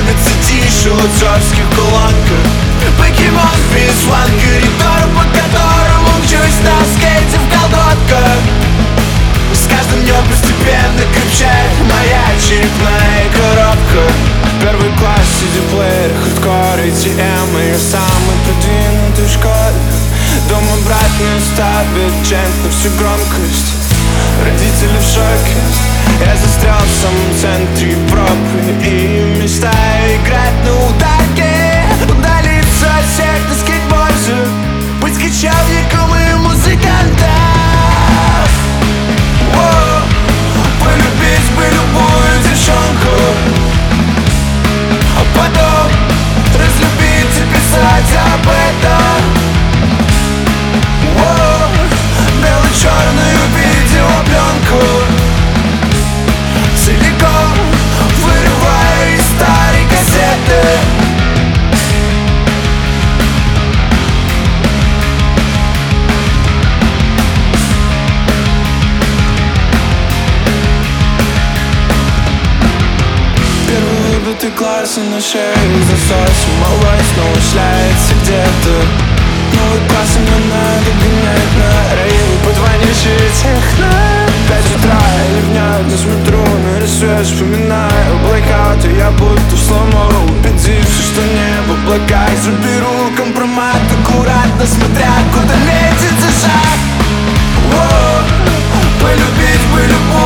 становится тише в отцовских колонках. Покемон переслан коридор, по которому мчусь на скейте в колготках. С каждым днем постепенно крепчает моя черепная коробка. Первый класс, CD-плеер, хардкор, ATM, и я самый продвинутый в школе. Дома брат не ставит джент на всю громкость. Родители в шоке. Я застрял в самом центре Европы и мечтаю играть на ударке, удалиться от всех на скейтборде, быть кочевником и музыкантом. Полюбить бы любую девчонку, а потом разлюбить и писать об этом. Бело-черную видеопленку целиком вырываю из старой кассеты. Первый выбитый класс и на шее засос, малой снова шляется где-то. Новый класс, и мне надо гонять на рейвы под вонючее техно. 5 утра и ливня, несмотрю на рассвет, вспоминаю блэкаут, и я будто сломал, убедившись, что небо в облаках. Заберу компромат аккуратно, смотря куда метит шаг. Полюбить бы любовь.